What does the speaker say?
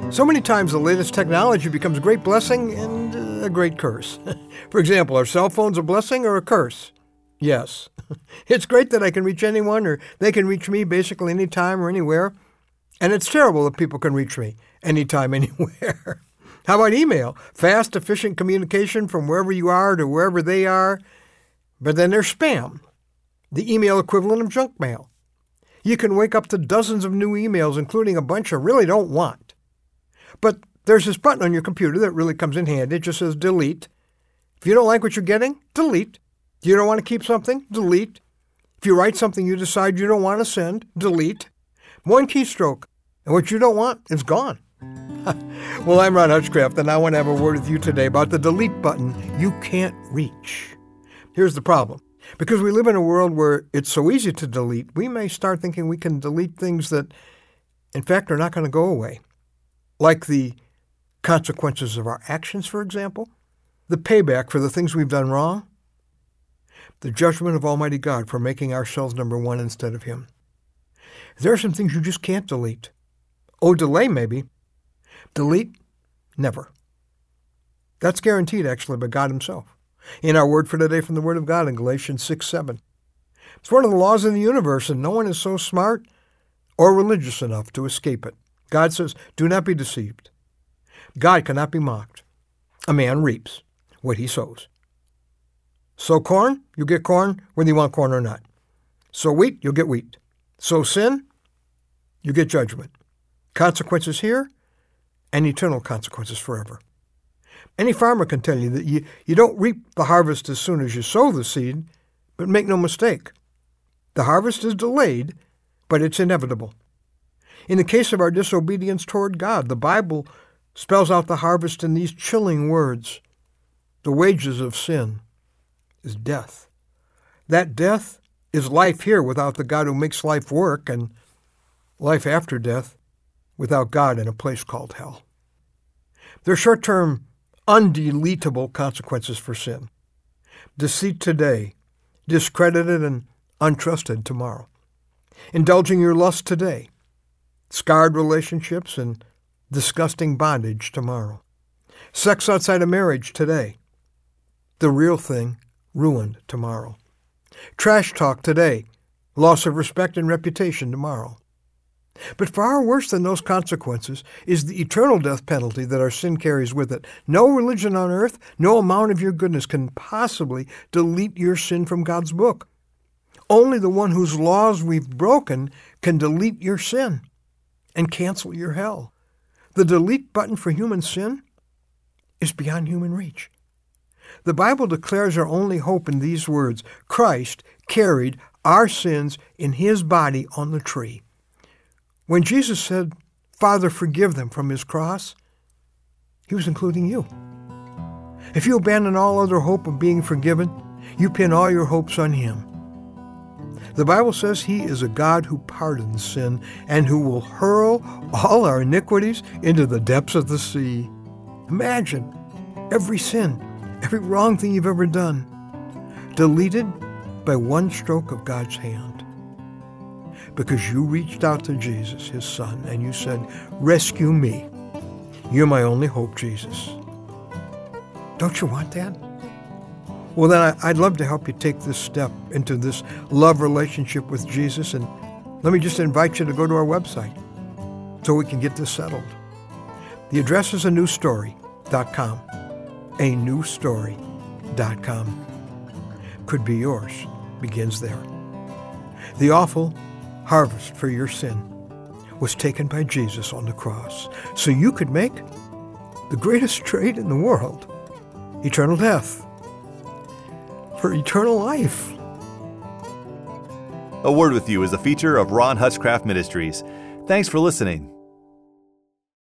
So many times the latest technology becomes a great blessing and a great curse. For example, are cell phones a blessing or a curse? Yes. It's great that I can reach anyone or they can reach me basically anytime or anywhere. And it's terrible that people can reach me anytime, anywhere. How about email? Fast, efficient communication from wherever you are to wherever they are. But then there's spam, the email equivalent of junk mail. You can wake up to dozens of new emails, including a bunch you really don't want. But there's this button on your computer that really comes in handy. It just says delete. If you don't like what you're getting, delete. If you don't want to keep something, delete. If you write something you decide you don't want to send, delete. One keystroke, and what you don't want is gone. Well, I'm Ron Hutchcraft, and I want to have a word with you today about the delete button you can't reach. Here's the problem. Because we live in a world where it's so easy to delete, we may start thinking we can delete things that, in fact, are not going to go away. Like the consequences of our actions, for example, the payback for the things we've done wrong, the judgment of Almighty God for making ourselves number one instead of Him. There are some things you just can't delete. Oh, delay maybe. Delete, never. That's guaranteed, actually, by God Himself. In our word for today from the Word of God in Galatians 6:7. It's one of the laws of the universe, and no one is so smart or religious enough to escape it. God says, do not be deceived. God cannot be mocked. A man reaps what he sows. Sow corn, you get corn whether you want corn or not. Sow wheat, you'll get wheat. Sow sin, you get judgment. Consequences here and eternal consequences forever. Any farmer can tell you that you don't reap the harvest as soon as you sow the seed, but make no mistake. The harvest is delayed, but it's inevitable. In the case of our disobedience toward God, the Bible spells out the harvest in these chilling words. The wages of sin is death. That death is life here without the God who makes life work, and life after death without God in a place called hell. There are short-term, undeletable consequences for sin. Deceit today, discredited and untrusted tomorrow. Indulging your lust today, scarred relationships and disgusting bondage tomorrow. Sex outside of marriage today, the real thing ruined tomorrow. Trash talk today, loss of respect and reputation tomorrow. But far worse than those consequences is the eternal death penalty that our sin carries with it. No religion on earth, no amount of your goodness can possibly delete your sin from God's book. Only the one whose laws we've broken can delete your sin and cancel your hell. The delete button for human sin is beyond human reach. The Bible declares our only hope in these words: Christ carried our sins in His body on the tree. When Jesus said, Father, forgive them from His cross, He was including you. If you abandon all other hope of being forgiven, you pin all your hopes on Him. The Bible says He is a God who pardons sin and who will hurl all our iniquities into the depths of the sea. Imagine every sin, every wrong thing you've ever done, deleted by one stroke of God's hand. Because you reached out to Jesus, His Son, and you said, rescue me. You're my only hope, Jesus. Don't you want that? Well, then I'd love to help you take this step into this love relationship with Jesus. And let me just invite you to go to our website so we can get this settled. The address is anewstory.com. anewstory.com. Could be yours. Begins there. The awful harvest for your sin was taken by Jesus on the cross so you could make the greatest trade in the world, eternal death, for eternal life. A Word with You is a feature of Ron Hutchcraft Ministries. Thanks for listening.